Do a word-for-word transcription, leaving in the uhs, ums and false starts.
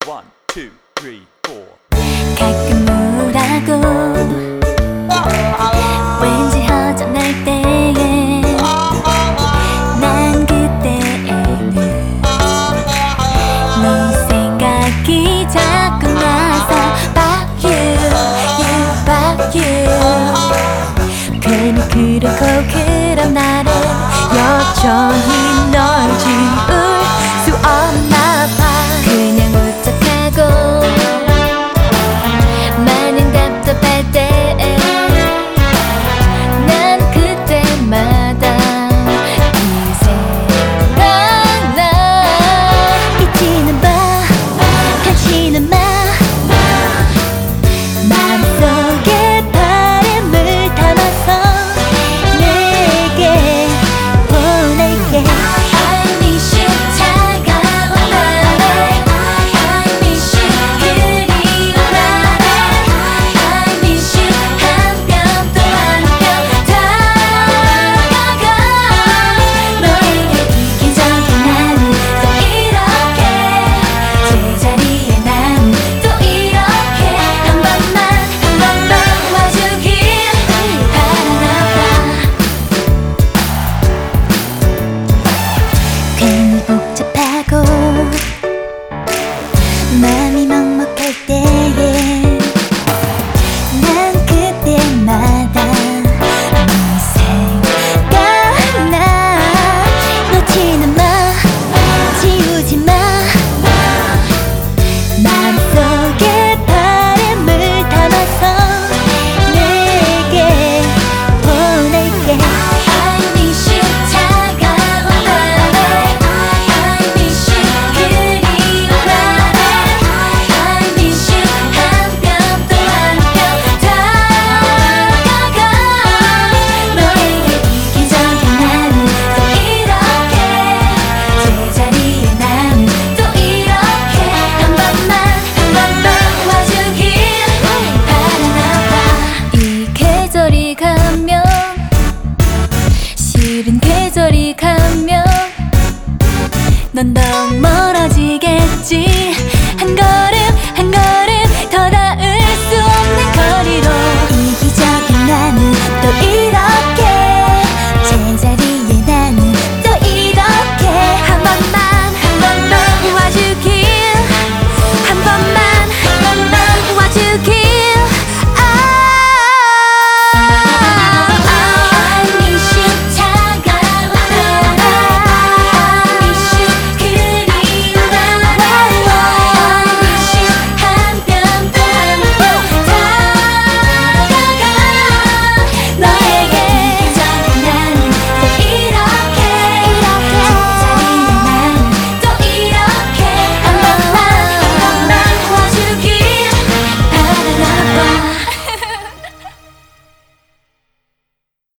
One, two, three, four. 가끔 우울하고 왠지 허전할 때에 난 그때에는 네 생각이 자꾸 나서 About you, you, about you. 괜히 그렇고 그런 나를 여전히 널 지울 수 없나 봐. 그냥 우적하고 마냥 답답할 때 난 그때마다 네 생각나. 잊지는 마, 다시는 마. 마음속에 바람을 담아서 내게 보낼게. I miss you 차가운 나를 I miss you 그리운 나를 I miss you 한 뼘 또 한 뼘 다가가. 너에게 이기적인 나는 또 이렇게 제자리에 난 또 이렇게 한 번만 한 번만 와주길 바라나 봐. 괜히 복잡하고 마음이 먹먹할 때에 난 그때마다 네 생각나. 놓지는 마, 지우지 마. 마음속에 바람을 담아서 내게 보낼게. I miss you 차가운 나를 I miss you 그리운 나를 I miss you 한 뼘 또 한 뼘 다가가. 너에게 이기적인 나는 또 이렇게 제자리에 나는 또 이렇게 한 번만 한 번만 와주길 바라나 봐. 이 계절이 가면 싫은 계절이 가면 넌 더